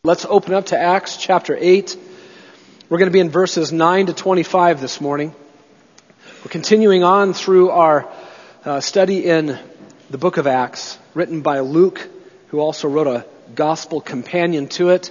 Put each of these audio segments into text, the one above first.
Let's open up to Acts chapter 8. We're going to be in verses 9 to 25 this morning. We're continuing on through our study in the book of Acts, written by Luke, who also wrote a gospel companion to it.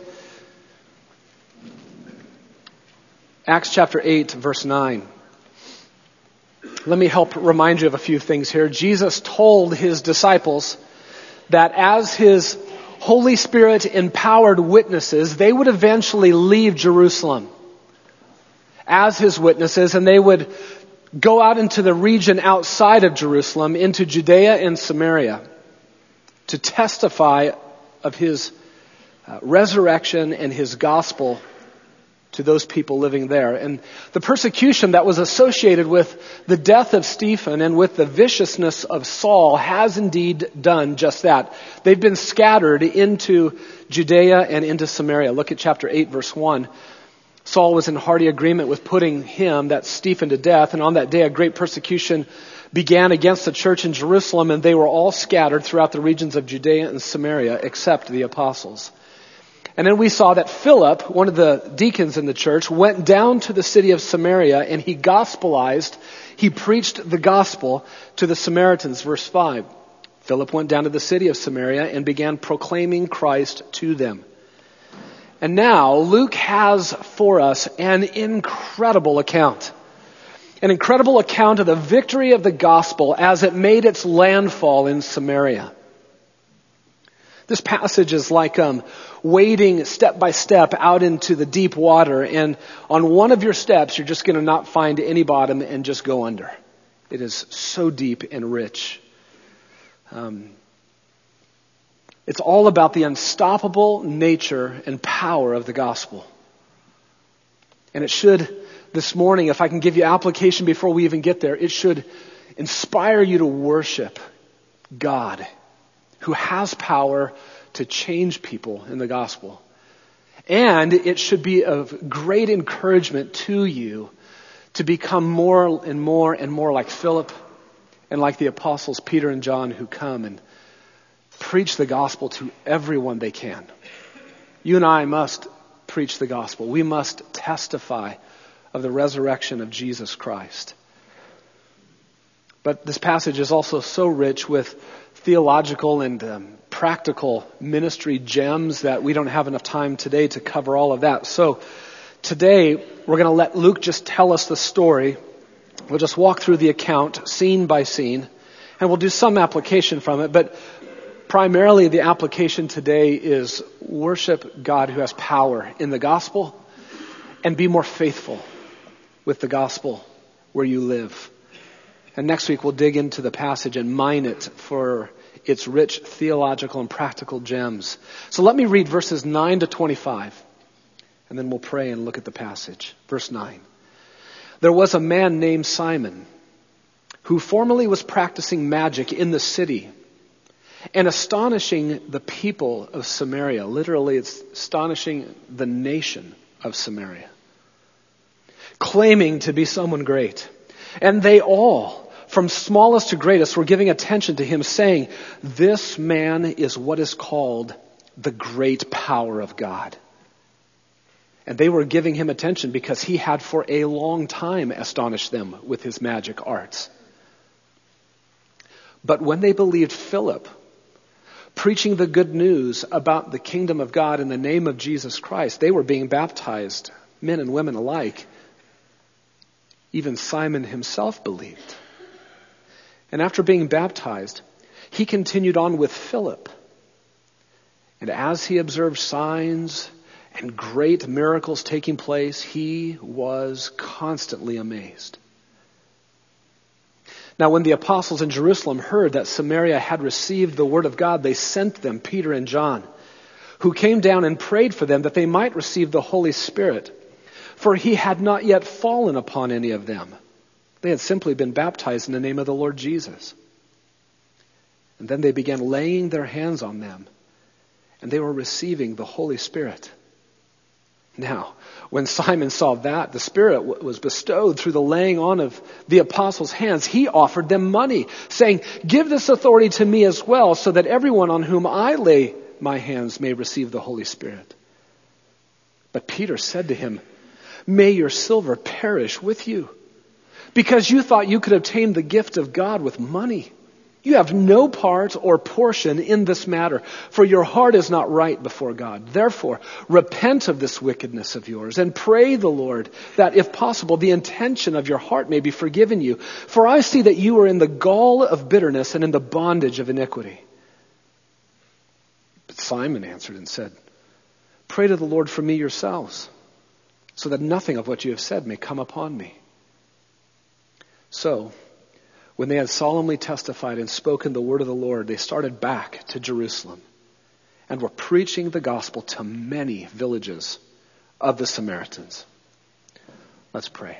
Acts chapter 8, verse 9. Let me help remind you of a few things here. Jesus told his disciples that as his Holy Spirit empowered witnesses, they would eventually leave Jerusalem as his witnesses, and they would go out into the region outside of Jerusalem, into Judea and Samaria, to testify of his resurrection and his gospel to those people living there. And the persecution that was associated with the death of Stephen and with the viciousness of Saul has indeed done just that. They've been scattered into Judea and into Samaria. Look at chapter 8, verse 1. Saul was in hearty agreement with putting him, that's Stephen, to death. And on that day, a great persecution began against the church in Jerusalem, and they were all scattered throughout the regions of Judea and Samaria, except the apostles. And then we saw that Philip, one of the deacons in the church, went down to the city of Samaria and he gospelized, he preached the gospel to the Samaritans, verse 5. Philip went down to the city of Samaria and began proclaiming Christ to them. And now Luke has for us an incredible account. An incredible account of the victory of the gospel as it made its landfall in Samaria. This passage is like wading step by step out into the deep water, and on one of your steps you're just going to not find any bottom and just go under. It is so deep and rich. It's all about the unstoppable nature and power of the gospel. And it should, this morning, if I can give you application before we even get there, it should inspire you to worship God, who has power to change people in the gospel. And it should be of great encouragement to you to become more and more and more like Philip and like the apostles Peter and John, who come and preach the gospel to everyone they can. You and I must preach the gospel. We must testify of the resurrection of Jesus Christ. But this passage is also so rich with theological and practical ministry gems that we don't have enough time today to cover all of that. So today we're going to let Luke just tell us the story. We'll just walk through the account scene by scene, and we'll do some application from it. But primarily the application today is worship God who has power in the gospel and be more faithful with the gospel where you live. And next week we'll dig into the passage and mine it for its rich theological and practical gems. So let me read verses 9 to 25, and then we'll pray and look at the passage. Verse 9. There was a man named Simon who formerly was practicing magic in the city and astonishing the people of Samaria. Literally, it's astonishing the nation of Samaria, claiming to be someone great. And they all, from smallest to greatest, were giving attention to him, saying, "This man is what is called the great power of God." And they were giving him attention because he had for a long time astonished them with his magic arts. But when they believed Philip, preaching the good news about the kingdom of God in the name of Jesus Christ, they were being baptized, men and women alike. Even Simon himself believed. And after being baptized, he continued on with Philip. And as he observed signs and great miracles taking place, he was constantly amazed. Now, when the apostles in Jerusalem heard that Samaria had received the word of God, they sent them Peter and John, who came down and prayed for them that they might receive the Holy Spirit. For he had not yet fallen upon any of them. They had simply been baptized in the name of the Lord Jesus. And then they began laying their hands on them, and they were receiving the Holy Spirit. Now, when Simon saw that the Spirit was bestowed through the laying on of the apostles' hands, he offered them money, saying, "Give this authority to me as well, so that everyone on whom I lay my hands may receive the Holy Spirit." But Peter said to him, "May your silver perish with you, because you thought you could obtain the gift of God with money. You have no part or portion in this matter, for your heart is not right before God. Therefore, repent of this wickedness of yours and pray the Lord that, if possible, the intention of your heart may be forgiven you. For I see that you are in the gall of bitterness and in the bondage of iniquity." But Simon answered and said, "Pray to the Lord for me yourselves, so that nothing of what you have said may come upon me." So, when they had solemnly testified and spoken the word of the Lord, they started back to Jerusalem and were preaching the gospel to many villages of the Samaritans. Let's pray.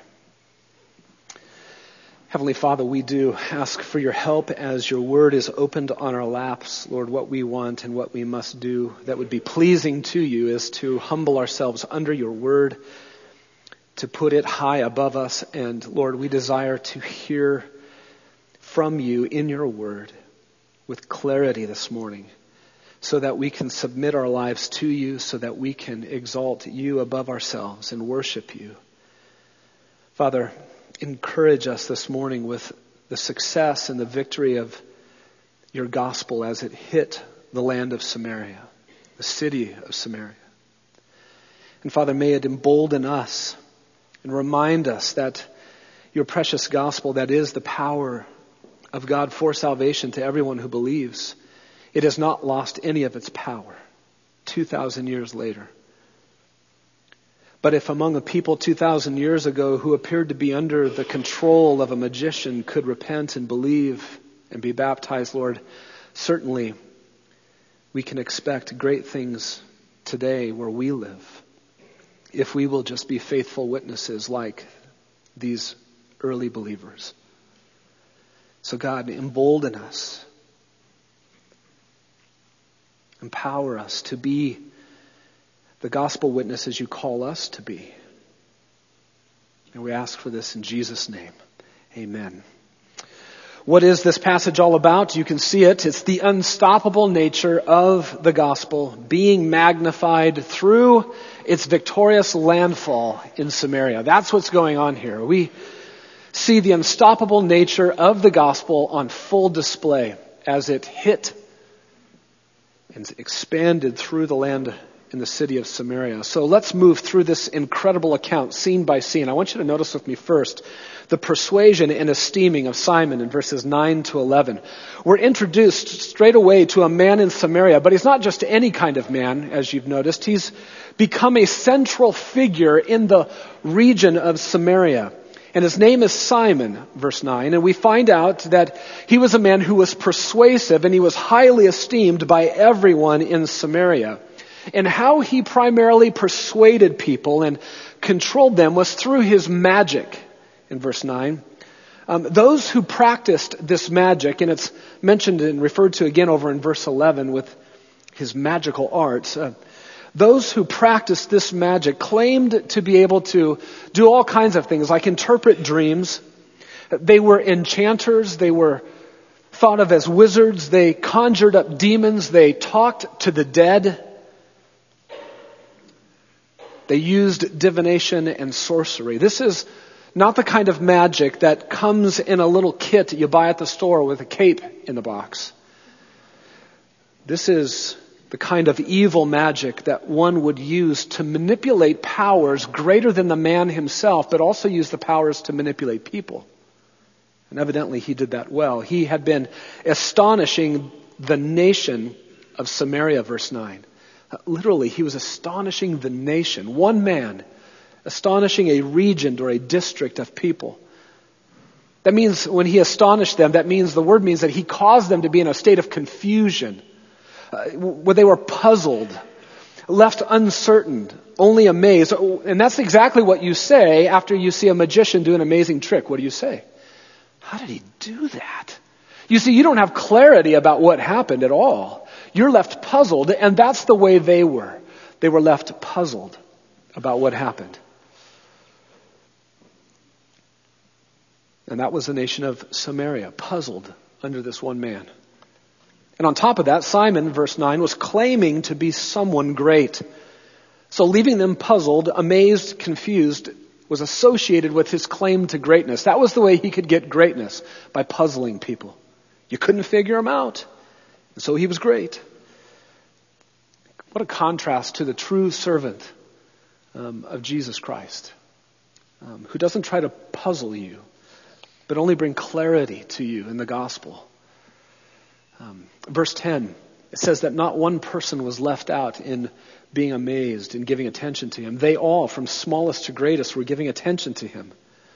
Heavenly Father, we do ask for your help as your word is opened on our laps. Lord, what we want and what we must do that would be pleasing to you is to humble ourselves under your word, to put it high above us. And Lord, we desire to hear from you in your word with clarity this morning, so that we can submit our lives to you, so that we can exalt you above ourselves and worship you. Father, encourage us this morning with the success and the victory of your gospel as it hit the land of Samaria, the city of Samaria. And Father, may it embolden us and remind us that your precious gospel, that is the power of God for salvation to everyone who believes, it has not lost any of its power 2,000 years later. But if among a people 2,000 years ago who appeared to be under the control of a magician could repent and believe and be baptized, Lord, certainly we can expect great things today where we live, if we will just be faithful witnesses like these early believers. So God, embolden us, empower us to be the gospel witnesses you call us to be. And we ask for this in Jesus' name. Amen. What is this passage all about? You can see it. It's the unstoppable nature of the gospel being magnified through its victorious landfall in Samaria. That's what's going on here. We see the unstoppable nature of the gospel on full display as it hit and expanded through the land in the city of Samaria. So let's move through this incredible account scene by scene. I want you to notice with me first the persuasion and esteeming of Simon in verses 9 to 11. We're introduced straight away to a man in Samaria, but he's not just any kind of man, as you've noticed. He's become a central figure in the region of Samaria. And his name is Simon, verse 9. And we find out that he was a man who was persuasive and he was highly esteemed by everyone in Samaria. And how he primarily persuaded people and controlled them was through his magic, in verse 9. Those who practiced this magic, and it's mentioned and referred to again over in verse 11 with his magical arts, those who practiced this magic claimed to be able to do all kinds of things, like interpret dreams. They were enchanters. They were thought of as wizards. They conjured up demons. They talked to the dead. They used divination and sorcery. This is not the kind of magic that comes in a little kit that you buy at the store with a cape in the box. This is the kind of evil magic that one would use to manipulate powers greater than the man himself, but also use the powers to manipulate people. And evidently he did that well. He had been astonishing the nation of Samaria, verse 9. Literally, he was astonishing the nation. One man astonishing a region or a district of people. That means when he astonished them, the word means that he caused them to be in a state of confusion, where they were puzzled, left uncertain, only amazed. And that's exactly what you say after you see a magician do an amazing trick. What do you say? How did he do that? You see, you don't have clarity about what happened at all. You're left puzzled, and that's the way they were. They were left puzzled about what happened. And that was the nation of Samaria, puzzled under this one man. And on top of that, Simon, verse 9, was claiming to be someone great. So leaving them puzzled, amazed, confused was associated with his claim to greatness. That was the way he could get greatness, by puzzling people. You couldn't figure him out. And so he was great. What a contrast to the true servant of Jesus Christ, who doesn't try to puzzle you, but only bring clarity to you in the gospel. Verse 10, it says that not one person was left out in being amazed and giving attention to him. They all, from smallest to greatest, were giving attention to him.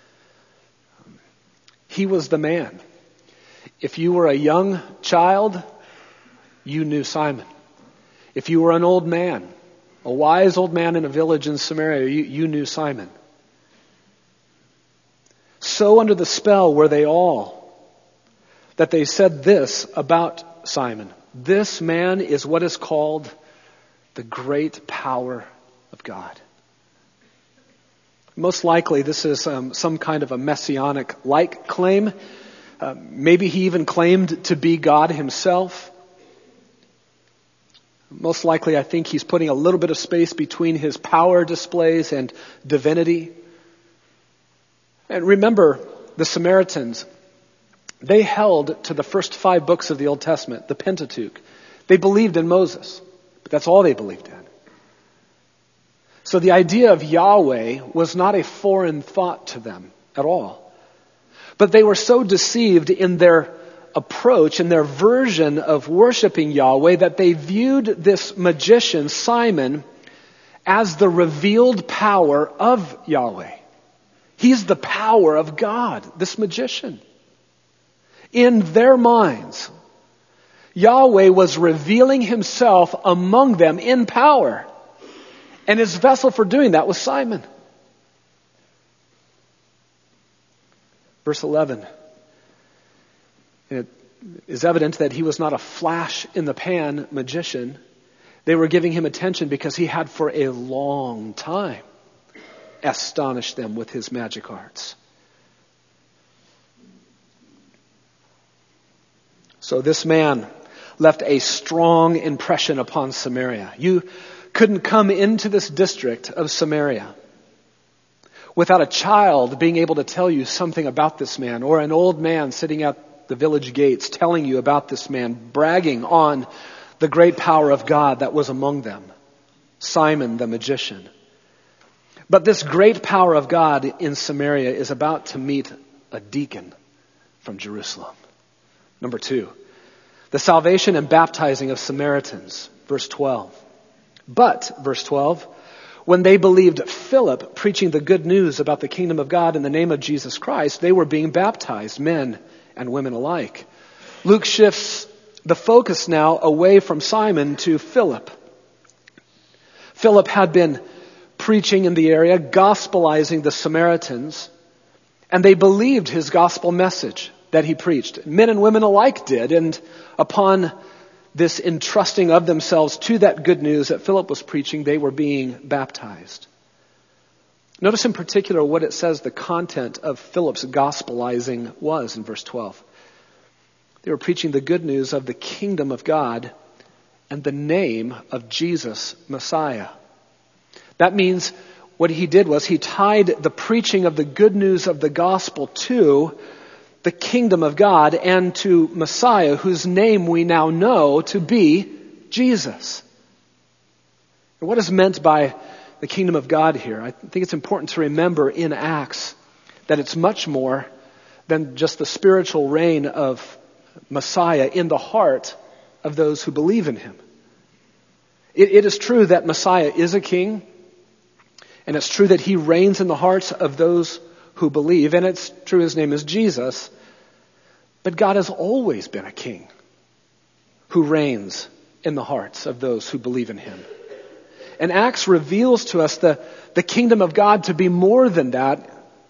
He was the man. If you were a young child, you knew Simon. If you were an old man, a wise old man in a village in Samaria, you knew Simon. So under the spell were they all, that they said this about Simon: this man is what is called the great power of God. Most likely this is some kind of a messianic-like claim. Maybe he even claimed to be God himself. Most likely I think he's putting a little bit of space between his power displays and divinity. And remember, the Samaritans, they held to the first 5 books of the Old Testament, the Pentateuch. They believed in Moses, but that's all they believed in. So the idea of Yahweh was not a foreign thought to them at all. But they were so deceived in their approach and their version of worshiping Yahweh that they viewed this magician, Simon, as the revealed power of Yahweh. He's the power of God, this magician. In their minds, Yahweh was revealing himself among them in power. And his vessel for doing that was Simon. Verse 11. It is evident that he was not a flash in the pan magician. They were giving him attention because he had for a long time astonished them with his magic arts. So this man left a strong impression upon Samaria. You couldn't come into this district of Samaria without a child being able to tell you something about this man, or an old man sitting at the village gates telling you about this man, bragging on the great power of God that was among them, Simon the magician. But this great power of God in Samaria is about to meet a deacon from Jerusalem. Number 2, the salvation and baptizing of Samaritans. Verse 12. But, verse 12, when they believed Philip preaching the good news about the kingdom of God in the name of Jesus Christ, they were being baptized, men and women alike. Luke shifts the focus now away from Simon to Philip. Philip had been preaching in the area, gospelizing the Samaritans, and they believed his gospel message that he preached. Men and women alike did, and upon this entrusting of themselves to that good news that Philip was preaching, they were being baptized. Notice in particular what it says the content of Philip's gospelizing was in verse 12. They were preaching the good news of the kingdom of God and the name of Jesus, Messiah. That means what he did was he tied the preaching of the good news of the gospel to the kingdom of God and to Messiah, whose name we now know to be Jesus. And what is meant by the kingdom of God here? I think it's important to remember in Acts that it's much more than just the spiritual reign of Messiah in the heart of those who believe in him. It is true that Messiah is a king, and it's true that he reigns in the hearts of those who believe, and it's true his name is Jesus. But God has always been a king who reigns in the hearts of those who believe in him. And Acts reveals to us the kingdom of God to be more than that.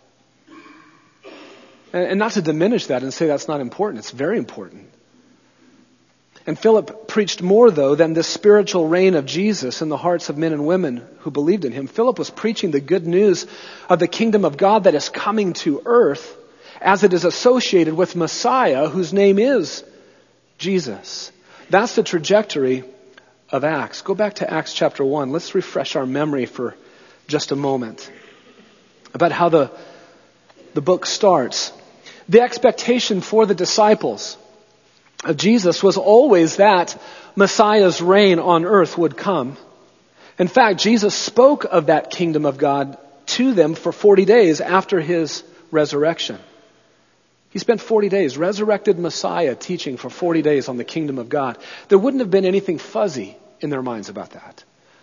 And not to diminish that and say that's not important. It's very important. And Philip preached more, though, than the spiritual reign of Jesus in the hearts of men and women who believed in him. Philip was preaching the good news of the kingdom of God that is coming to earth as it is associated with Messiah, whose name is Jesus. That's the trajectory of Acts. Go back to Acts chapter 1. Let's refresh our memory for just a moment about how the book starts. The expectation for the disciples of Jesus was always that Messiah's reign on earth would come. In fact, Jesus spoke of that kingdom of God to them for 40 days after his resurrection. He spent 40 days, resurrected Messiah, teaching for 40 days on the kingdom of God. There wouldn't have been anything fuzzy in their minds about that.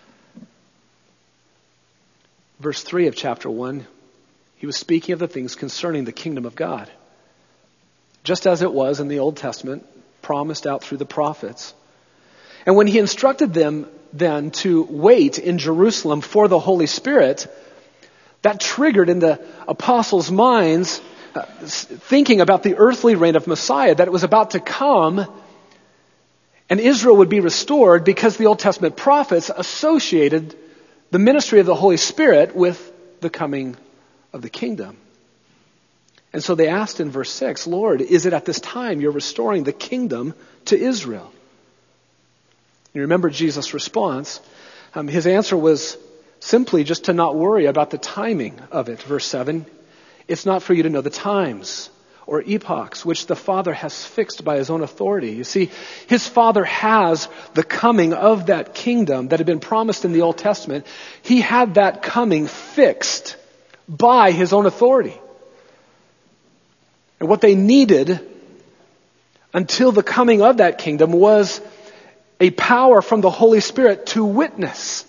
Verse 3 of chapter 1, he was speaking of the things concerning the kingdom of God. Just as it was in the Old Testament, promised out through the prophets. And when he instructed them then to wait in Jerusalem for the Holy Spirit, that triggered in the apostles' minds thinking about the earthly reign of Messiah, that it was about to come and Israel would be restored because the Old Testament prophets associated the ministry of the Holy Spirit with the coming of the kingdom. And so they asked in verse 6, Lord, is it at this time you're restoring the kingdom to Israel? You remember Jesus' response. His answer was simply just to not worry about the timing of it. Verse 7, it's not for you to know the times or epochs which the Father has fixed by his own authority. You see, his Father has the coming of that kingdom that had been promised in the Old Testament. He had that coming fixed by his own authority. And what they needed until the coming of that kingdom was a power from the Holy Spirit to witness.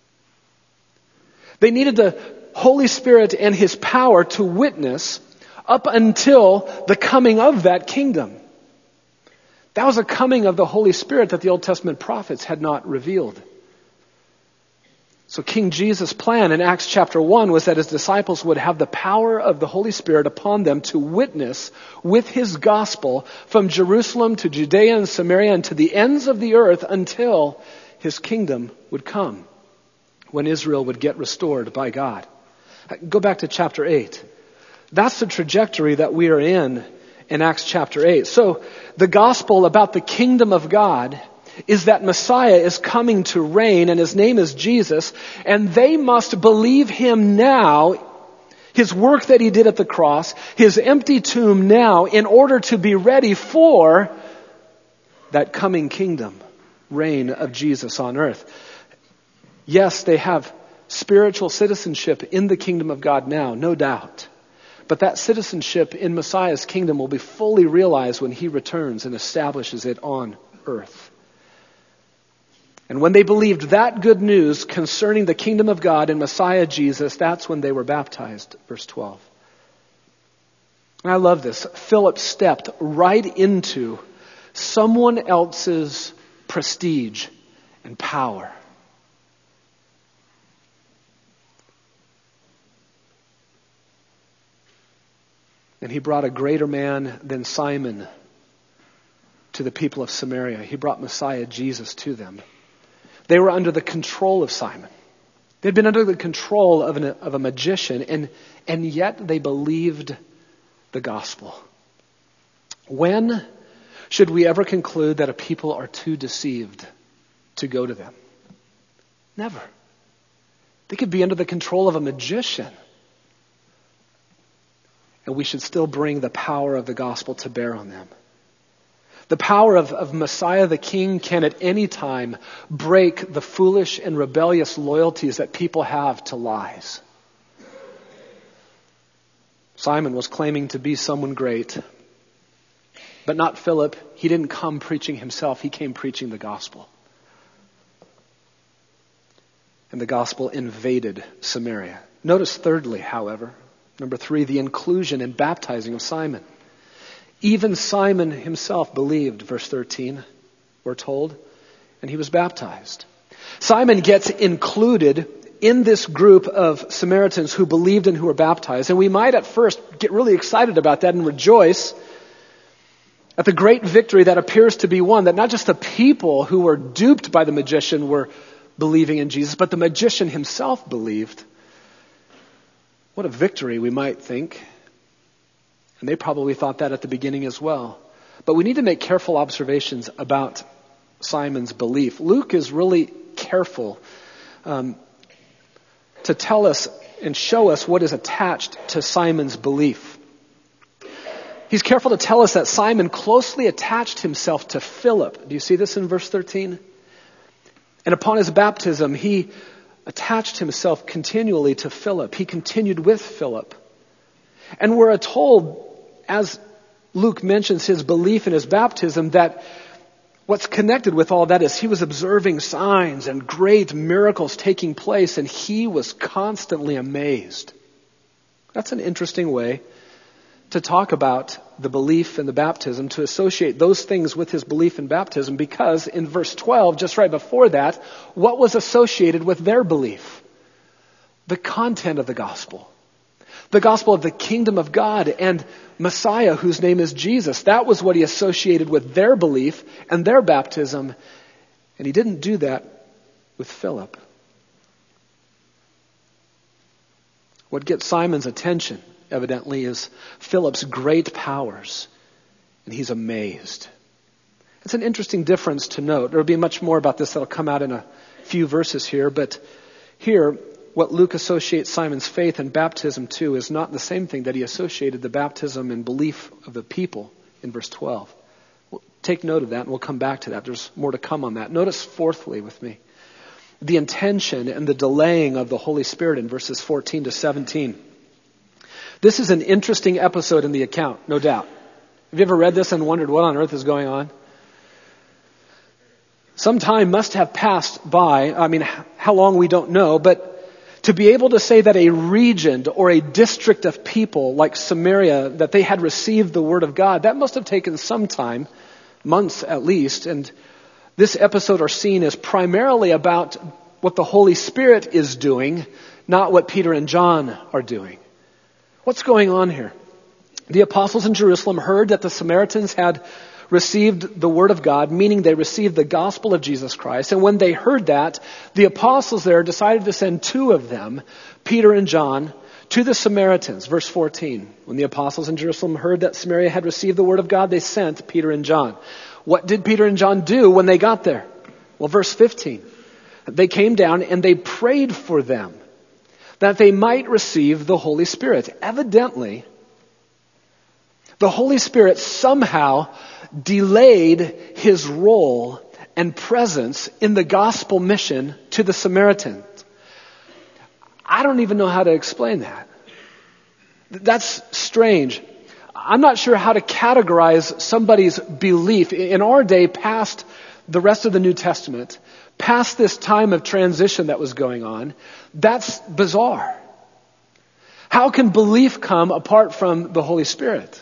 They needed the Holy Spirit and his power to witness up until the coming of that kingdom. That was a coming of the Holy Spirit that the Old Testament prophets had not revealed. So King Jesus' plan in Acts chapter 1 was that his disciples would have the power of the Holy Spirit upon them to witness with his gospel from Jerusalem to Judea and Samaria and to the ends of the earth until his kingdom would come, when Israel would get restored by God. Go back to chapter 8. That's the trajectory that we are in Acts chapter 8. So the gospel about the kingdom of God is that Messiah is coming to reign and his name is Jesus, and they must believe him now, his work that he did at the cross, his empty tomb now, in order to be ready for that coming kingdom, reign of Jesus on earth. Yes, they have spiritual citizenship in the kingdom of God now, no doubt. But that citizenship in Messiah's kingdom will be fully realized when he returns and establishes it on earth. And when they believed that good news concerning the kingdom of God and Messiah Jesus, that's when they were baptized, verse 12. And I love this. Philip stepped right into someone else's prestige and power. And he brought a greater man than Simon to the people of Samaria. He brought Messiah Jesus to them. They were under the control of Simon. They'd been under the control of a magician, and yet they believed the gospel. When should we ever conclude that a people are too deceived to go to them? Never. They could be under the control of a magician, and we should still bring the power of the gospel to bear on them. The power of Messiah the King can at any time break the foolish and rebellious loyalties that people have to lies. Simon was claiming to be someone great, but not Philip. He didn't come preaching himself. He came preaching the gospel. And the gospel invaded Samaria. Notice thirdly, however, number 3, the inclusion and baptizing of Simon. Even Simon himself believed, verse 13, we're told, and he was baptized. Simon gets included in this group of Samaritans who believed and who were baptized. And we might at first get really excited about that and rejoice at the great victory that appears to be won, that not just the people who were duped by the magician were believing in Jesus, but the magician himself believed. What a victory, we might think. And they probably thought that at the beginning as well. But we need to make careful observations about Simon's belief. Luke is really careful to tell us and show us what is attached to Simon's belief. He's careful to tell us that Simon closely attached himself to Philip. Do you see this in verse 13? And upon his baptism, he attached himself continually to Philip. He continued with Philip. And we're told, as Luke mentions his belief in his baptism, that what's connected with all that is he was observing signs and great miracles taking place, and he was constantly amazed. That's an interesting way to talk about the belief in the baptism, to associate those things with his belief in baptism, because in verse 12, just right before that, what was associated with their belief? The content of the gospel. The gospel of the kingdom of God and Messiah, whose name is Jesus. That was what he associated with their belief and their baptism. And he didn't do that with Philip. What gets Simon's attention, evidently, is Philip's great powers. And he's amazed. It's an interesting difference to note. There will be much more about this that will come out in a few verses here. But here, what Luke associates Simon's faith and baptism to is not the same thing that he associated the baptism and belief of the people in verse 12. We'll take note of that, and we'll come back to that. There's more to come on that. Notice fourthly with me, the intention and the delaying of the Holy Spirit in verses 14 to 17. This is an interesting episode in the account, no doubt. Have you ever read this and wondered what on earth is going on? Some time must have passed by. I mean, how long we don't know, but to be able to say that a region or a district of people like Samaria, that they had received the word of God, that must have taken some time, months at least. And this episode or scene is primarily about what the Holy Spirit is doing, not what Peter and John are doing. What's going on here? The apostles in Jerusalem heard that the Samaritans had received the word of God, meaning they received the gospel of Jesus Christ. And when they heard that, the apostles there decided to send two of them, Peter and John, to the Samaritans. Verse 14. When the apostles in Jerusalem heard that Samaria had received the word of God, they sent Peter and John. What did Peter and John do when they got there? Well, verse 15. They came down and they prayed for them that they might receive the Holy Spirit. Evidently, the Holy Spirit somehow delayed his role and presence in the gospel mission to the Samaritans. I don't even know how to explain that. That's strange. I'm not sure how to categorize somebody's belief in our day past the rest of the New Testament, past this time of transition that was going on. That's bizarre. How can belief come apart from the Holy Spirit?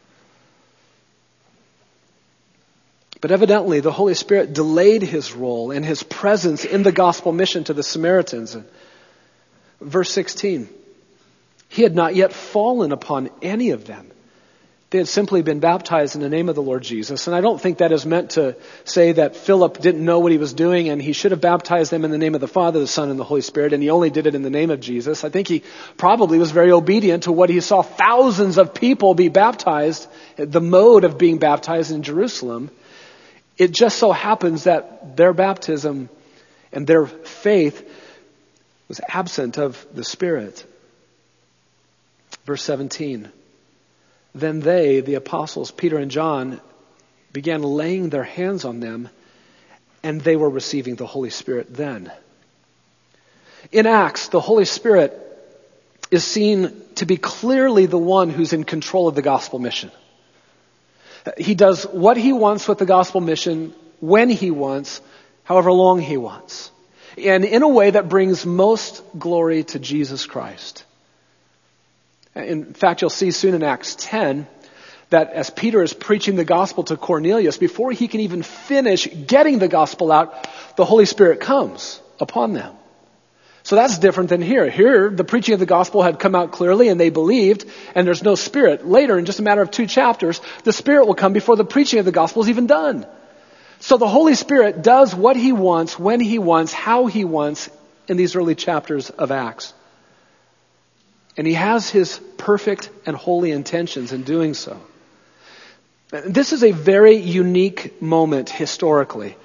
But evidently, the Holy Spirit delayed his role and his presence in the gospel mission to the Samaritans. Verse 16, he had not yet fallen upon any of them. They had simply been baptized in the name of the Lord Jesus. And I don't think that is meant to say that Philip didn't know what he was doing and he should have baptized them in the name of the Father, the Son, and the Holy Spirit, and he only did it in the name of Jesus. I think he probably was very obedient to what he saw thousands of people be baptized, the mode of being baptized in Jerusalem. It just so happens that their baptism and their faith was absent of the Spirit. Verse 17. Then they, the apostles, Peter and John, began laying their hands on them, and they were receiving the Holy Spirit then. In Acts, the Holy Spirit is seen to be clearly the one who's in control of the gospel mission. He does what he wants with the gospel mission, when he wants, however long he wants. And in a way that brings most glory to Jesus Christ. In fact, you'll see soon in Acts 10 that as Peter is preaching the gospel to Cornelius, before he can even finish getting the gospel out, the Holy Spirit comes upon them. So that's different than here. Here, the preaching of the gospel had come out clearly and they believed, and there's no Spirit. Later, in just a matter of 2 chapters, the Spirit will come before the preaching of the gospel is even done. So the Holy Spirit does what he wants, when he wants, how he wants in these early chapters of Acts. And he has his perfect and holy intentions in doing so. This is a very unique moment historically,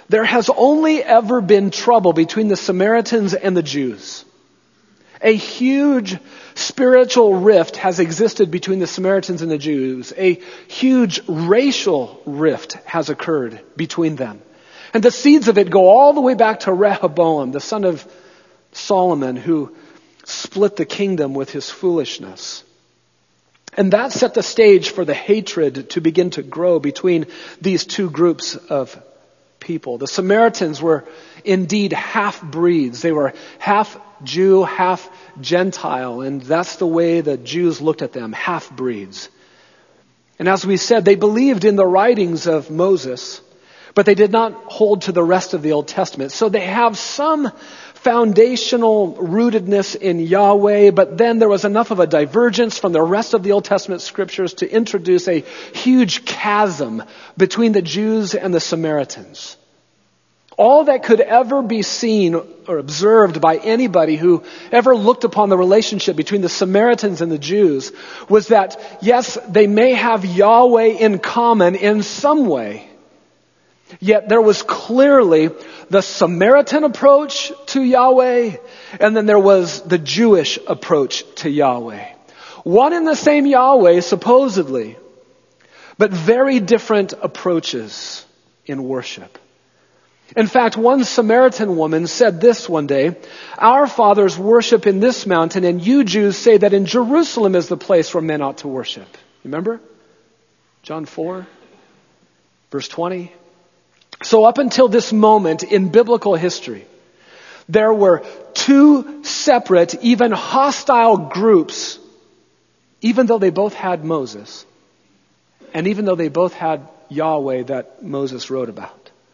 There has only ever been trouble between the Samaritans and the Jews. A huge spiritual rift has existed between the Samaritans and the Jews. A huge racial rift has occurred between them. And the seeds of it go all the way back to Rehoboam, the son of Solomon, who split the kingdom with his foolishness. And that set the stage for the hatred to begin to grow between these two groups of people. The Samaritans were indeed half-breeds. They were half Jew, half Gentile, and that's the way the Jews looked at them, half-breeds. And as we said, they believed in the writings of Moses, but they did not hold to the rest of the Old Testament. So they have some foundational rootedness in Yahweh, but then there was enough of a divergence from the rest of the Old Testament scriptures to introduce a huge chasm between the Jews and the Samaritans. All that could ever be seen or observed by anybody who ever looked upon the relationship between the Samaritans and the Jews was that, yes, they may have Yahweh in common in some way, yet there was clearly the Samaritan approach to Yahweh, and then there was the Jewish approach to Yahweh. One and the same Yahweh, supposedly, but very different approaches in worship. In fact, one Samaritan woman said this one day, "Our fathers worship in this mountain, and you Jews say that in Jerusalem is the place where men ought to worship." Remember? John 4, verse 20. So up until this moment in biblical history, there were two separate, even hostile groups, even though they both had Moses, and even though they both had Yahweh that Moses wrote about.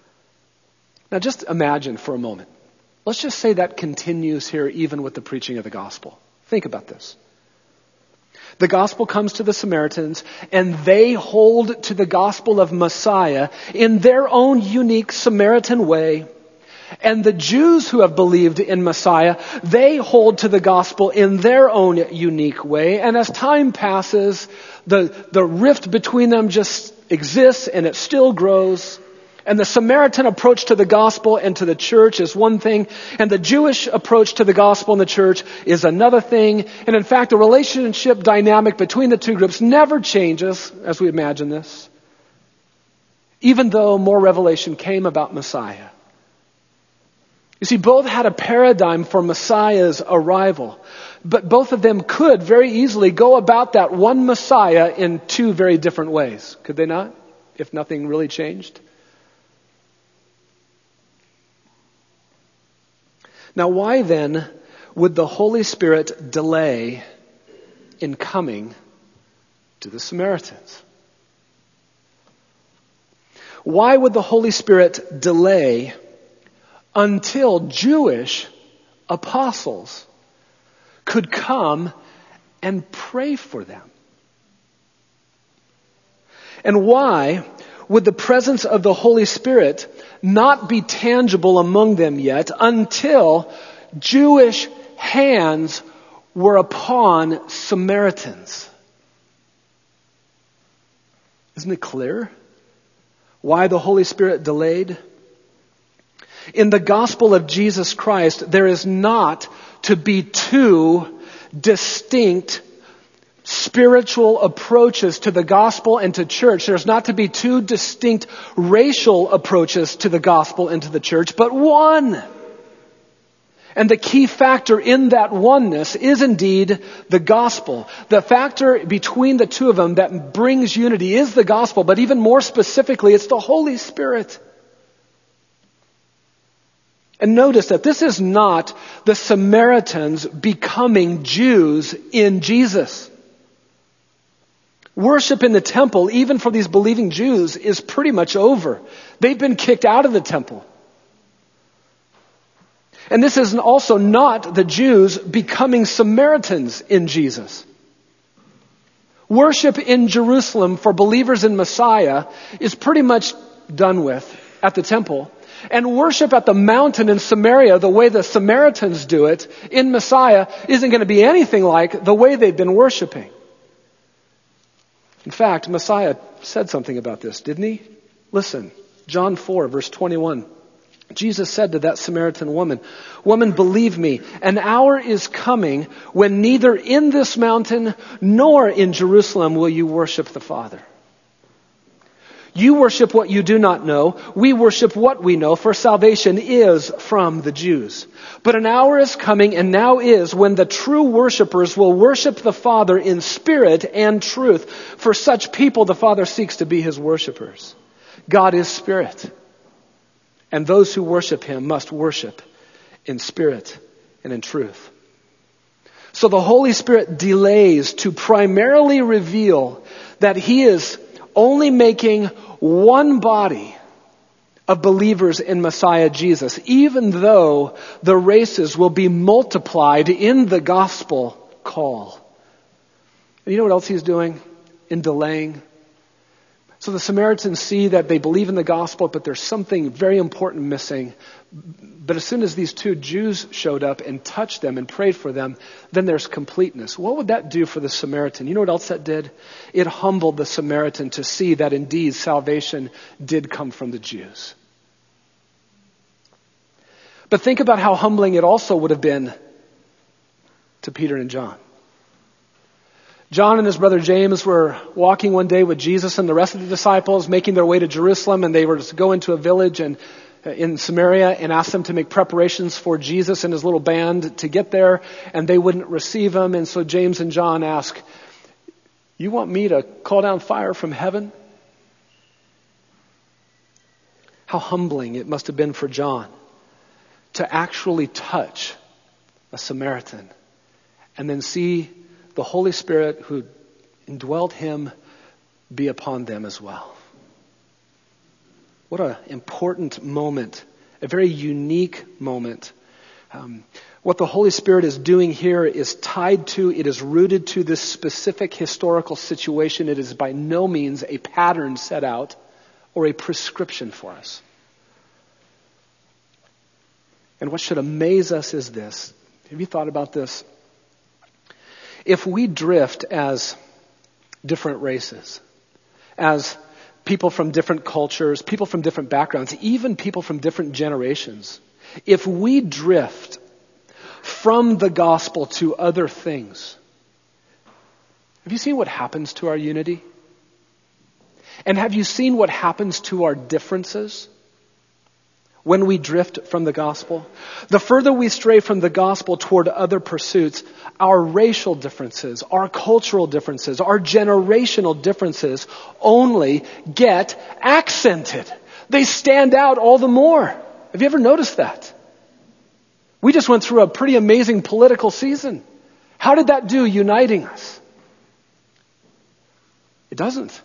Now just imagine for a moment. Let's just say that continues here even with the preaching of the gospel. Think about this. The gospel comes to the Samaritans, and they hold to the gospel of Messiah in their own unique Samaritan way. And the Jews who have believed in Messiah, they hold to the gospel in their own unique way. And as time passes, the rift between them just exists, and it still grows. And the Samaritan approach to the gospel and to the church is one thing, and the Jewish approach to the gospel and the church is another thing. And in fact, the relationship dynamic between the two groups never changes as we imagine this, even though more revelation came about Messiah. You see, both had a paradigm for Messiah's arrival, but both of them could very easily go about that one Messiah in two very different ways. Could they not? If nothing really changed? Now, why then would the Holy Spirit delay in coming to the Samaritans? Why would the Holy Spirit delay until Jewish apostles could come and pray for them? And why would the presence of the Holy Spirit not be tangible among them yet until Jewish hands were upon Samaritans? Isn't it clear why the Holy Spirit delayed? In the gospel of Jesus Christ, there is not to be two distinct spiritual approaches to the gospel and to church. There's not to be two distinct racial approaches to the gospel and to the church, but one. And the key factor in that oneness is indeed the gospel. The factor between the two of them that brings unity is the gospel, but even more specifically, it's the Holy Spirit. And notice that this is not the Samaritans becoming Jews in Jesus. Worship in the temple, even for these believing Jews, is pretty much over. They've been kicked out of the temple. And this is also not the Jews becoming Samaritans in Jesus. Worship in Jerusalem for believers in Messiah is pretty much done with at the temple. And worship at the mountain in Samaria, the way the Samaritans do it in Messiah, isn't going to be anything like the way they've been worshiping. In fact, Messiah said something about this, didn't he? Listen, John 4, verse 21. Jesus said to that Samaritan woman, "Woman, believe me, an hour is coming when neither in this mountain nor in Jerusalem will you worship the Father. You worship what you do not know. We worship what we know, for salvation is from the Jews. But an hour is coming, and now is, when the true worshipers will worship the Father in spirit and truth. For such people the Father seeks to be his worshipers. God is spirit, and those who worship him must worship in spirit and in truth." So the Holy Spirit delays to primarily reveal that he is only making one body of believers in Messiah Jesus, even though the races will be multiplied in the gospel call. And you know what else he's doing in delaying? So the Samaritans see that they believe in the gospel, but there's something very important missing. But as soon as these two Jews showed up and touched them and prayed for them, then there's completeness. What would that do for the Samaritan? You know what else that did? It humbled the Samaritan to see that indeed salvation did come from the Jews. But think about how humbling it also would have been to Peter and John. John and his brother James were walking one day with Jesus and the rest of the disciples, making their way to Jerusalem, and they were to go into a village in Samaria and ask them to make preparations for Jesus and his little band to get there, and they wouldn't receive him. And so James and John ask, "You want me to call down fire from heaven?" How humbling it must have been for John to actually touch a Samaritan and then see the Holy Spirit who indwelt him be upon them as well. What an important moment, a very unique moment. What the Holy Spirit is doing here is tied to, it is rooted to this specific historical situation. It is by no means a pattern set out or a prescription for us. And what should amaze us is this. Have you thought about this? If we drift as different races, as people from different cultures, people from different backgrounds, even people from different generations, if we drift from the gospel to other things, have you seen what happens to our unity? And have you seen what happens to our differences when we drift from the gospel? The further we stray from the gospel toward other pursuits, our racial differences, our cultural differences, our generational differences only get accented. They stand out all the more. Have you ever noticed that? We just went through a pretty amazing political season. How did that do uniting us? It doesn't.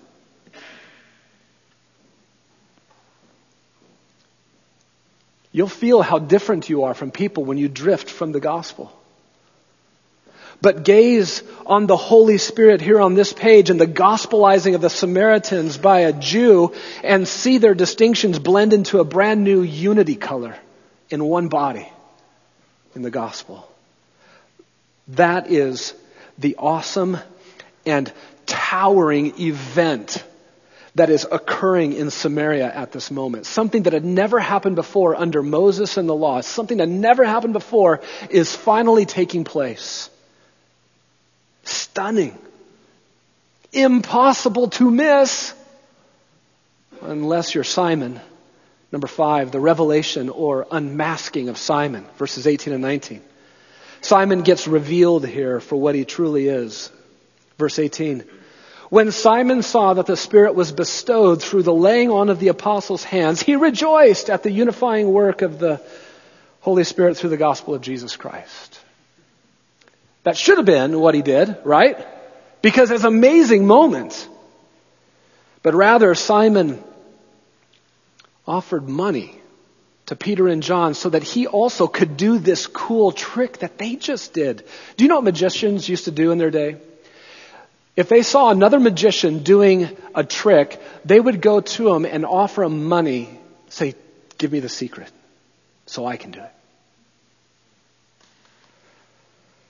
You'll feel how different you are from people when you drift from the gospel. But gaze on the Holy Spirit here on this page and the gospelizing of the Samaritans by a Jew and see their distinctions blend into a brand new unity color in one body in the gospel. That is the awesome and towering event that is occurring in Samaria at this moment. Something that had never happened before under Moses and the law. Something that never happened before is finally taking place. Stunning. Impossible to miss. Unless you're Simon. Number 5, the revelation or unmasking of Simon. Verses 18 and 19. Simon gets revealed here for what he truly is. Verse 18. When Simon saw that the Spirit was bestowed through the laying on of the apostles' hands, he rejoiced at the unifying work of the Holy Spirit through the gospel of Jesus Christ. That should have been what he did, right? Because it's an amazing moment. But rather, Simon offered money to Peter and John so that he also could do this cool trick that they just did. Do you know what magicians used to do in their day? If they saw another magician doing a trick, they would go to him and offer him money, say, "Give me the secret so I can do it."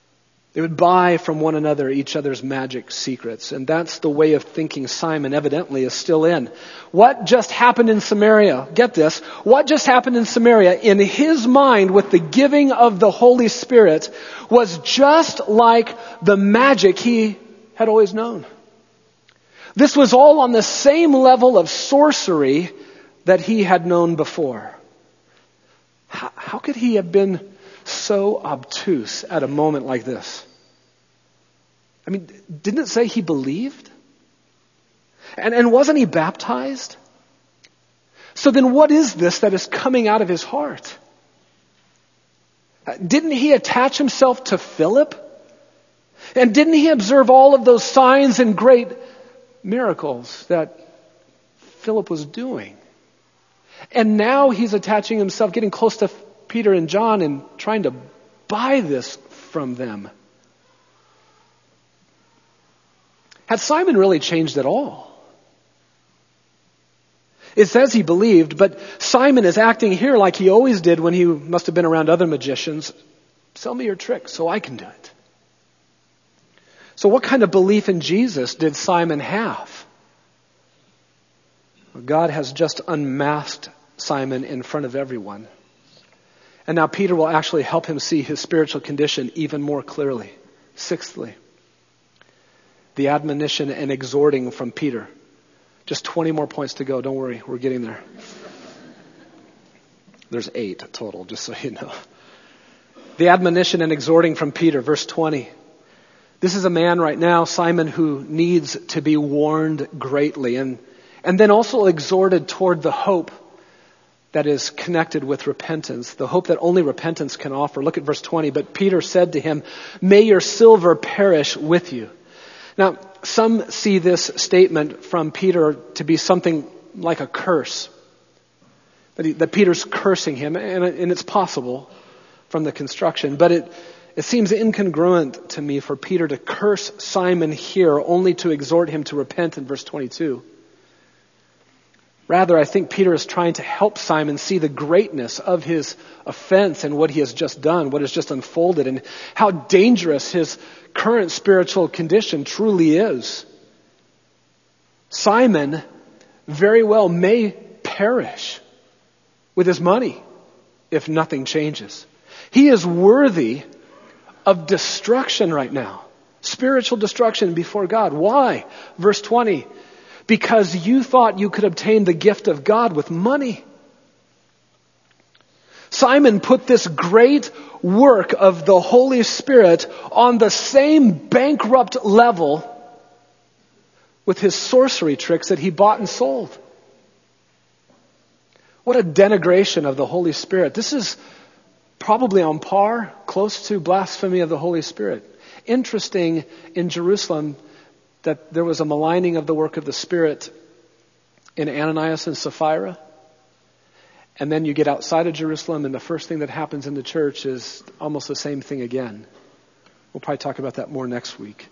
They would buy from one another each other's magic secrets. And that's the way of thinking Simon evidently is still in. What just happened in Samaria? Get this. What just happened in Samaria in his mind with the giving of the Holy Spirit was just like the magic he had always known. This was all on the same level of sorcery that he had known before. How could he have been so obtuse at a moment like this? I mean, didn't it say he believed? And wasn't he baptized? So then what is this that is coming out of his heart? Didn't he attach himself to Philip? And didn't he observe all of those signs and great miracles that Philip was doing? And now he's attaching himself, getting close to Peter and John and trying to buy this from them. Had Simon really changed at all? It says he believed, but Simon is acting here like he always did when he must have been around other magicians. Sell me your trick so I can do it. So what kind of belief in Jesus did Simon have? Well, God has just unmasked Simon in front of everyone. And now Peter will actually help him see his spiritual condition even more clearly. Sixthly, the admonition and exhorting from Peter. Just 20 more points to go. Don't worry, we're getting there. There's 8 total, just so you know. The admonition and exhorting from Peter, verse 20. This is a man right now, Simon, who needs to be warned greatly and then also exhorted toward the hope that is connected with repentance, the hope that only repentance can offer. Look at verse 20. But Peter said to him, "May your silver perish with you." Now, some see this statement from Peter to be something like a curse, that Peter's cursing him, and it's possible from the construction, but it seems incongruent to me for Peter to curse Simon here only to exhort him to repent in verse 22. Rather, I think Peter is trying to help Simon see the greatness of his offense and what he has just done, what has just unfolded, and how dangerous his current spiritual condition truly is. Simon very well may perish with his money if nothing changes. He is worthy of destruction right now, spiritual destruction before God. Why? Verse 20. Because you thought you could obtain the gift of God with money. Simon put this great work of the Holy Spirit on the same bankrupt level with his sorcery tricks that he bought and sold. What a denigration of the Holy Spirit. This is probably on par, close to blasphemy of the Holy Spirit. Interesting in Jerusalem that there was a maligning of the work of the Spirit in Ananias and Sapphira. And then you get outside of Jerusalem and the first thing that happens in the church is almost the same thing again. We'll probably talk about that more next week.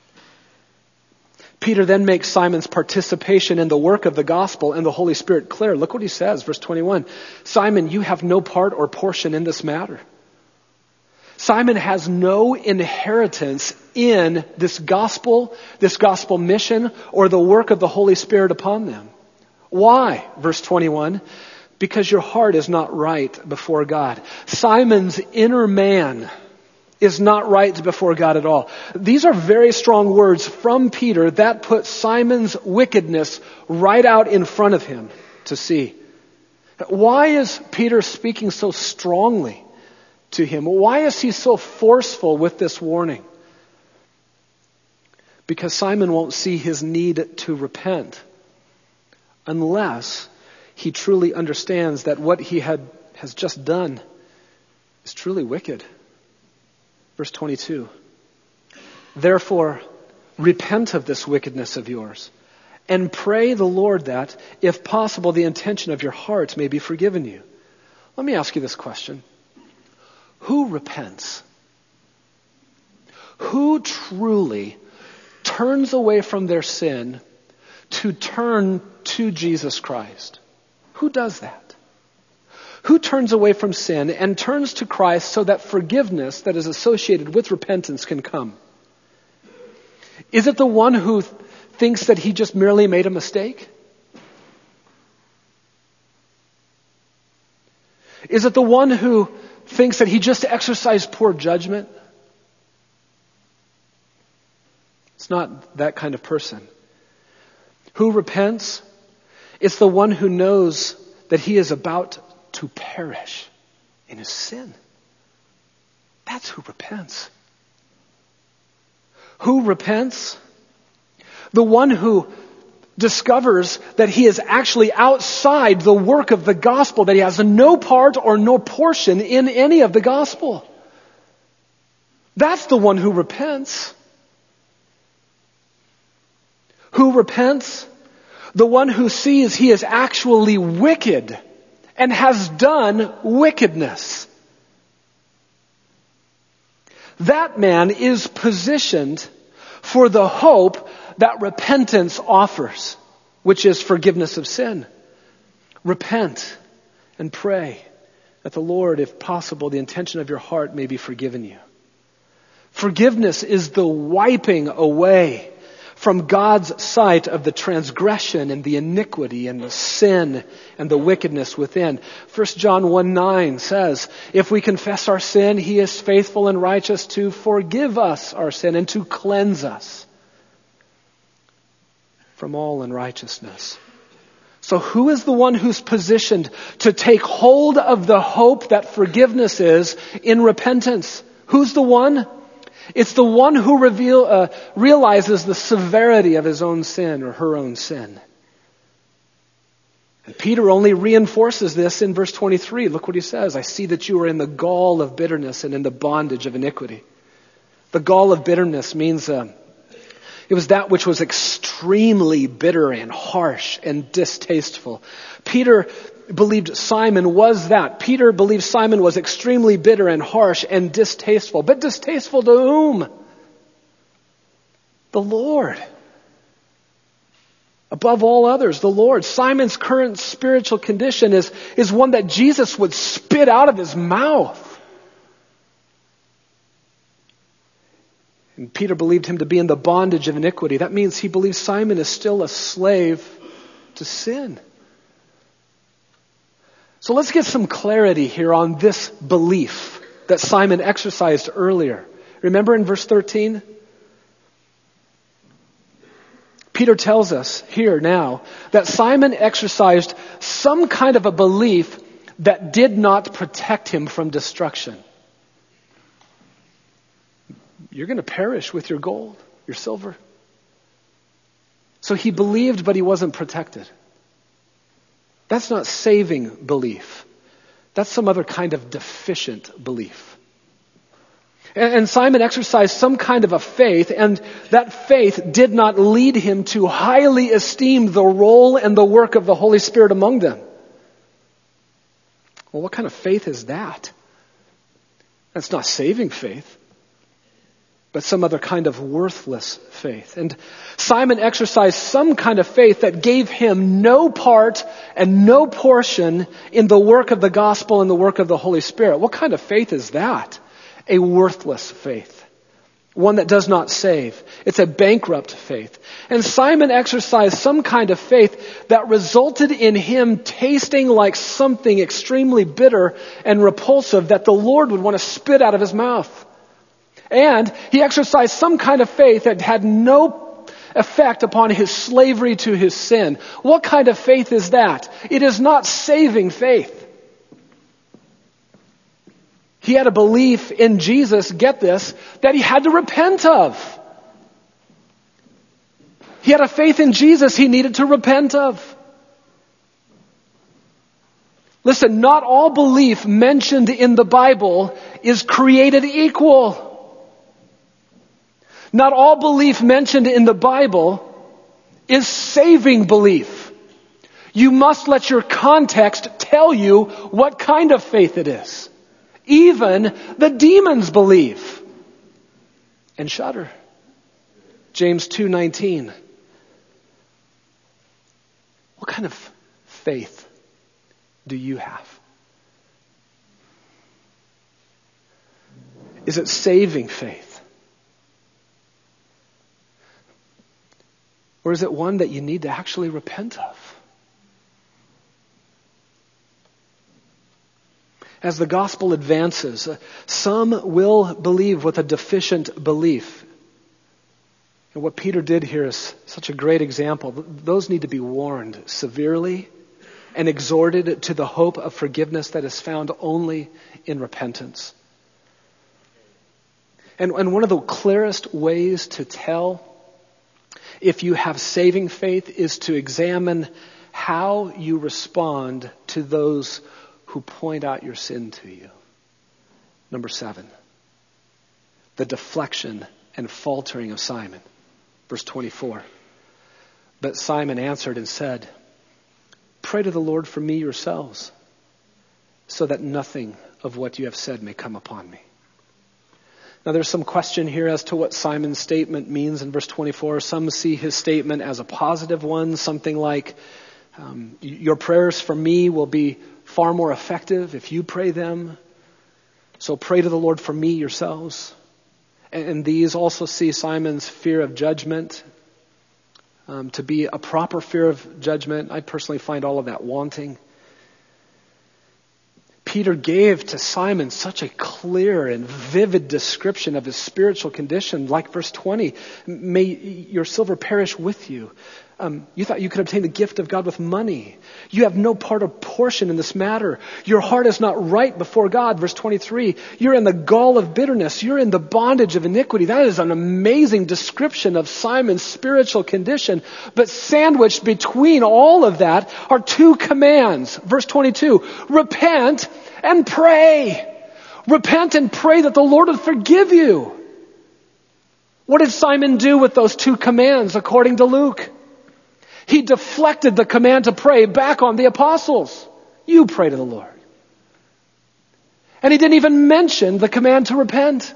Peter then makes Simon's participation in the work of the gospel and the Holy Spirit clear. Look what he says, verse 21. Simon, you have no part or portion in this matter. Simon has no inheritance in this gospel mission, or the work of the Holy Spirit upon them. Why? Verse 21. Because your heart is not right before God. Simon's inner man is not right before God at all. These are very strong words from Peter that put Simon's wickedness right out in front of him to see. Why is Peter speaking so strongly to him? Why is he so forceful with this warning? Because Simon won't see his need to repent unless he truly understands that what he has just done is truly wicked. Verse 22. Therefore, repent of this wickedness of yours and pray the Lord that, if possible, the intention of your heart may be forgiven you. Let me ask you this question. Who repents? Who truly turns away from their sin to turn to Jesus Christ? Who does that? Who turns away from sin and turns to Christ so that forgiveness that is associated with repentance can come? Is it the one who thinks that he just merely made a mistake? Is it the one who thinks that he just exercised poor judgment? It's not that kind of person. Who repents? It's the one who knows that he is about to perish in his sin. That's who repents. Who repents? The one who discovers that he is actually outside the work of the gospel, that he has no part or no portion in any of the gospel. That's the one who repents. Who repents? The one who sees he is actually wicked and has done wickedness. That man is positioned for the hope that repentance offers, which is forgiveness of sin. Repent and pray that the Lord, if possible, the intention of your heart may be forgiven you. Forgiveness is the wiping away from God's sight of the transgression and the iniquity and the sin and the wickedness within. 1 John 1:9 says, if we confess our sin, he is faithful and righteous to forgive us our sin and to cleanse us from all unrighteousness. So who is the one who's positioned to take hold of the hope that forgiveness is in repentance? Who's the one? It's the one who realizes the severity of his own sin or her own sin. And Peter only reinforces this in verse 23. Look what he says. I see that you are in the gall of bitterness and in the bondage of iniquity. The gall of bitterness means it was that which was extremely bitter and harsh and distasteful. Peter believed Simon was that. Peter believed Simon was extremely bitter and harsh and distasteful. But distasteful to whom? The Lord. Above all others, the Lord. Simon's current spiritual condition is one that Jesus would spit out of his mouth. And Peter believed him to be in the bondage of iniquity. That means he believes Simon is still a slave to sin. So let's get some clarity here on this belief that Simon exercised earlier. Remember in verse 13? Peter tells us here now that Simon exercised some kind of a belief that did not protect him from destruction. You're going to perish with your gold, your silver. So he believed, but he wasn't protected. That's not saving belief. That's some other kind of deficient belief. And Simon exercised some kind of a faith, and that faith did not lead him to highly esteem the role and the work of the Holy Spirit among them. Well, what kind of faith is that? That's not saving faith, but some other kind of worthless faith. And Simon exercised some kind of faith that gave him no part and no portion in the work of the gospel and the work of the Holy Spirit. What kind of faith is that? A worthless faith. One that does not save. It's a bankrupt faith. And Simon exercised some kind of faith that resulted in him tasting like something extremely bitter and repulsive that the Lord would want to spit out of his mouth. And he exercised some kind of faith that had no effect upon his slavery to his sin. What kind of faith is that? It is not saving faith. He had a belief in Jesus, get this, that he had to repent of. He had a faith in Jesus he needed to repent of. Listen, not all belief mentioned in the Bible is created equal. Not all belief mentioned in the Bible is saving belief. You must let your context tell you what kind of faith it is. Even the demons believe and shudder. James 2:19. What kind of faith do you have? Is it saving faith? Or is it one that you need to actually repent of? As the gospel advances, some will believe with a deficient belief. And what Peter did here is such a great example. Those need to be warned severely and exhorted to the hope of forgiveness that is found only in repentance. And one of the clearest ways to tell if you have saving faith is to examine how you respond to those who point out your sin to you. Number 7, the deflection and faltering of Simon. Verse 24. But Simon answered and said, "Pray to the Lord for me yourselves, so that nothing of what you have said may come upon me." Now there's some question here as to what Simon's statement means in verse 24. Some see his statement as a positive one, something like, your prayers for me will be far more effective if you pray them. So pray to the Lord for me yourselves. And these also see Simon's fear of judgment to be a proper fear of judgment. I personally find all of that wanting. Peter gave to Simon such a clear and vivid description of his spiritual condition, like verse 20, may your silver perish with you. You thought you could obtain the gift of God with money. You have no part or portion in this matter. Your heart is not right before God. Verse 23, you're in the gall of bitterness. You're in the bondage of iniquity. That is an amazing description of Simon's spiritual condition. But sandwiched between all of that are 2 commands. Verse 22, repent and pray. Repent and pray that the Lord would forgive you. What did Simon do with those 2 commands according to Luke? He deflected the command to pray back on the apostles. You pray to the Lord. And he didn't even mention the command to repent.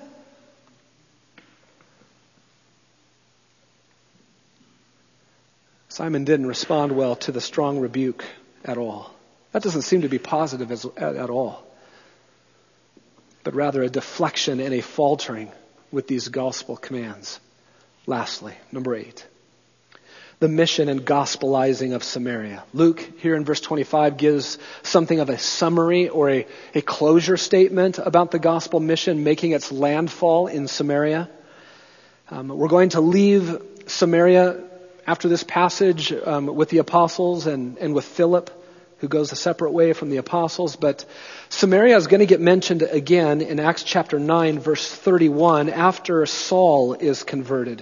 Simon didn't respond well to the strong rebuke at all. That doesn't seem to be positive at all. But rather a deflection and a faltering with these gospel commands. Lastly, number 8. The mission and gospelizing of Samaria. Luke, here in verse 25, gives something of a summary or a closure statement about the gospel mission making its landfall in Samaria. We're going to leave Samaria after this passage with the apostles and with Philip, who goes a separate way from the apostles. But Samaria is going to get mentioned again in Acts chapter 9, verse 31, after Saul is converted.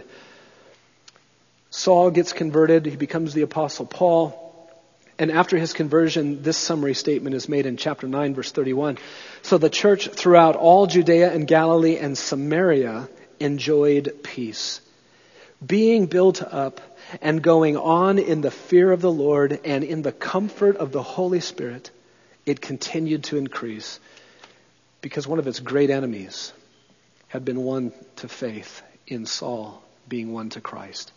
Saul gets converted. He becomes the Apostle Paul. And after his conversion, this summary statement is made in chapter 9, verse 31. So the church throughout all Judea and Galilee and Samaria enjoyed peace, being built up and going on in the fear of the Lord and in the comfort of the Holy Spirit. It continued to increase because one of its great enemies had been won to faith in Saul being won to Christ.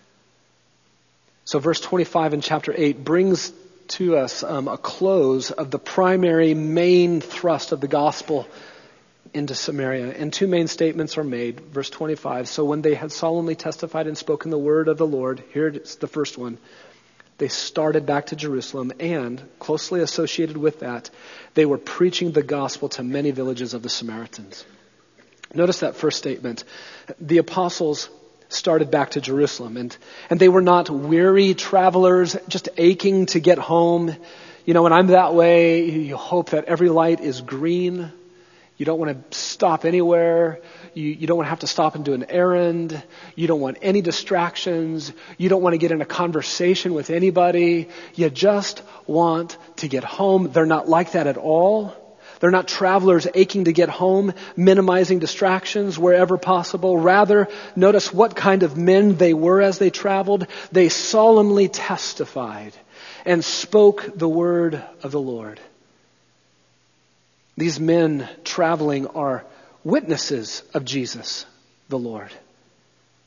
So verse 25 in chapter 8 brings to us a close of the primary main thrust of the gospel into Samaria. And 2 main statements are made. Verse 25, so when they had solemnly testified and spoken the word of the Lord, here it's the first one, they started back to Jerusalem, and closely associated with that, they were preaching the gospel to many villages of the Samaritans. Notice that first statement. The apostles started back to Jerusalem, and they were not weary travelers just aching to get home. You know, when I'm that way, you hope that every light is green. You don't want to stop anywhere. You don't want to have to stop and do an errand. You don't want any distractions. You don't want to get in a conversation with anybody. You just want to get home. They're not like that at all. They're not travelers aching to get home, minimizing distractions wherever possible. Rather, notice what kind of men they were as they traveled. They solemnly testified and spoke the word of the Lord. These men traveling are witnesses of Jesus, the Lord.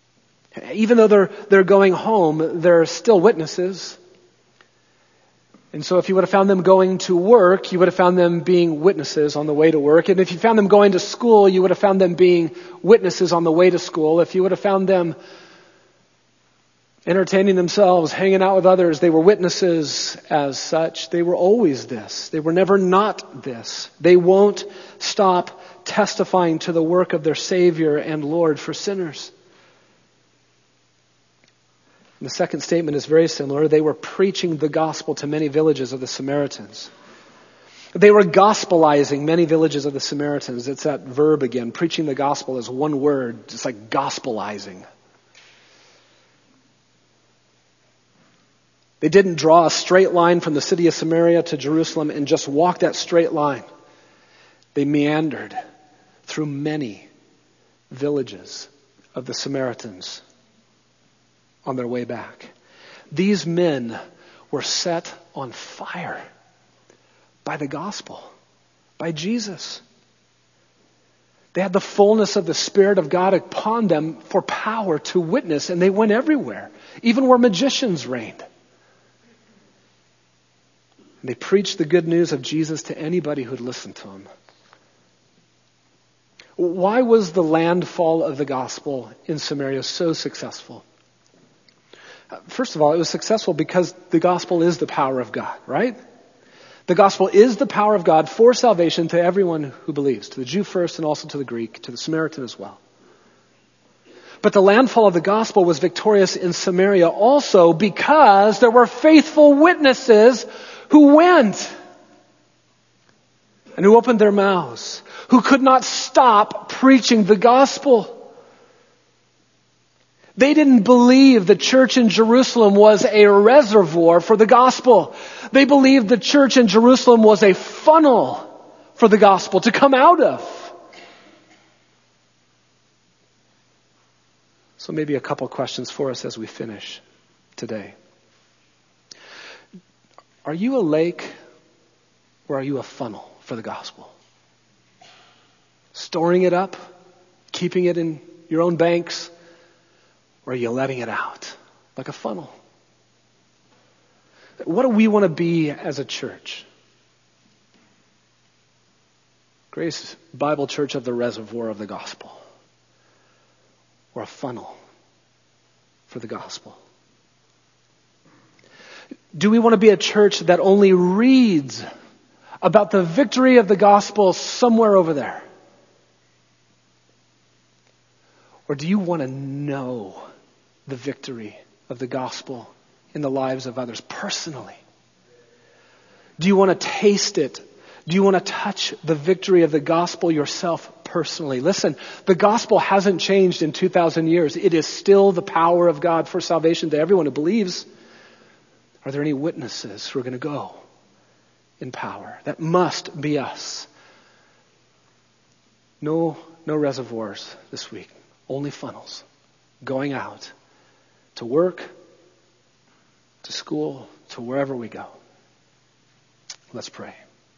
Even though they're going home, they're still witnesses. And so if you would have found them going to work, you would have found them being witnesses on the way to work. And if you found them going to school, you would have found them being witnesses on the way to school. If you would have found them entertaining themselves, hanging out with others, they were witnesses as such. They were always this. They were never not this. They won't stop testifying to the work of their Savior and Lord for sinners. And the second statement is very similar. They were preaching the gospel to many villages of the Samaritans. They were gospelizing many villages of the Samaritans. It's that verb again. Preaching the gospel is one word, just like gospelizing. They didn't draw a straight line from the city of Samaria to Jerusalem and just walk that straight line. They meandered through many villages of the Samaritans on their way back. These men were set on fire by the gospel, by Jesus. They had the fullness of the Spirit of God upon them for power to witness, and they went everywhere, even where magicians reigned. And they preached the good news of Jesus to anybody who'd listen to them. Why was the landfall of the gospel in Samaria so successful? First of all, it was successful because the gospel is the power of God, right? The gospel is the power of God for salvation to everyone who believes, to the Jew first and also to the Greek, to the Samaritan as well. But the landfall of the gospel was victorious in Samaria also because there were faithful witnesses who went and who opened their mouths, who could not stop preaching the gospel. They didn't believe the church in Jerusalem was a reservoir for the gospel. They believed the church in Jerusalem was a funnel for the gospel to come out of. So maybe a couple questions for us as we finish today. Are you a lake or are you a funnel for the gospel? Storing it up, keeping it in your own banks, or are you letting it out like a funnel? What do we want to be as a church? Grace Bible Church of the Reservoir of the Gospel, or a funnel for the gospel? Do we want to be a church that only reads about the victory of the gospel somewhere over there? Or do you want to know the victory of the gospel in the lives of others personally? Do you want to taste it? Do you want to touch the victory of the gospel yourself personally? Listen, the gospel hasn't changed in 2,000 years. It is still the power of God for salvation to everyone who believes. Are there any witnesses who are going to go in power? That must be us. No reservoirs this week. Only funnels. Going out to work, to school, to wherever we go. Let's pray.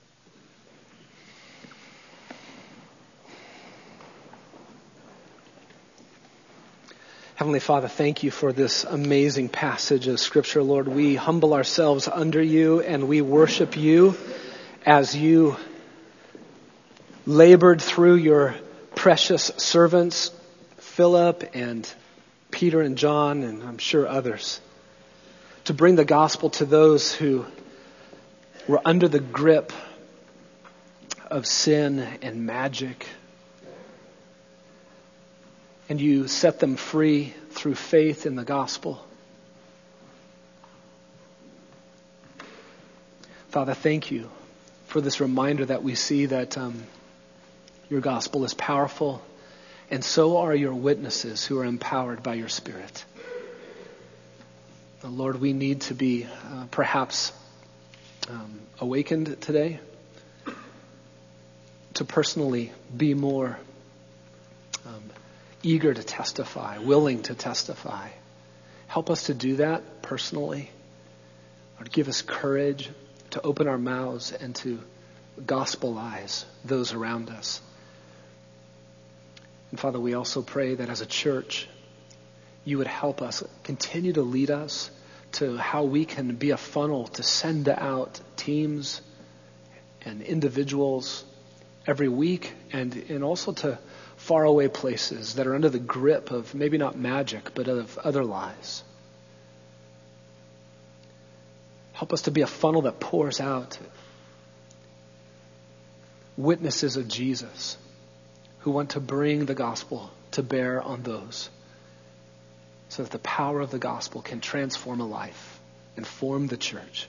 Heavenly Father, thank you for this amazing passage of Scripture, Lord. We humble ourselves under you and we worship you as you labored through your precious servants, Philip and Peter and John, and I'm sure others, to bring the gospel to those who were under the grip of sin and magic. And you set them free through faith in the gospel. Father, thank you for this reminder that we see that your gospel is powerful, and so are your witnesses who are empowered by your Spirit. Lord, we need to be perhaps awakened today to personally be more eager to testify, willing to testify. Help us to do that personally. Lord, give us courage to open our mouths and to gospelize those around us. And Father, we also pray that as a church, you would help us, continue to lead us to how we can be a funnel to send out teams and individuals every week, and also to faraway places that are under the grip of maybe not magic, but of other lies. Help us to be a funnel that pours out witnesses of Jesus who want to bring the gospel to bear on those, so that the power of the gospel can transform a life and form the church.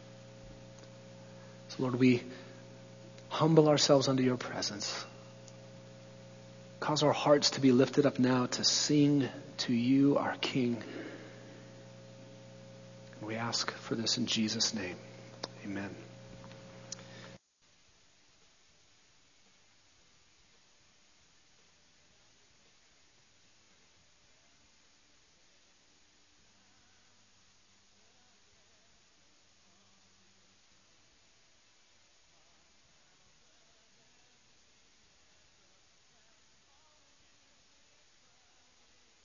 So Lord, we humble ourselves under your presence. Cause our hearts to be lifted up now to sing to you, our King. And we ask for this in Jesus' name. Amen.